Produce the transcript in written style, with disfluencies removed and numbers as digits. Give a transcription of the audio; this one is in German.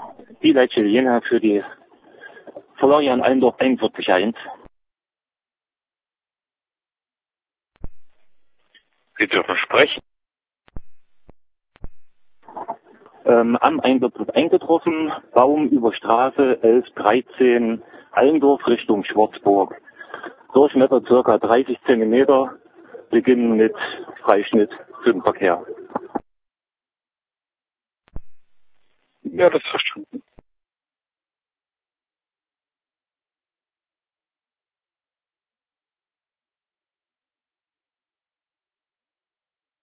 Die Leitstelle Jena für die Florian Allendorf 41.1. Sie dürfen sprechen. Am Einsatz wird eingetroffen, Baum über Straße 1113, Allendorf Richtung Schwarzburg. Durchmesser ca. 30 Zentimeter, beginnen mit Freischnitt für den Verkehr. Ja, das ist verstanden.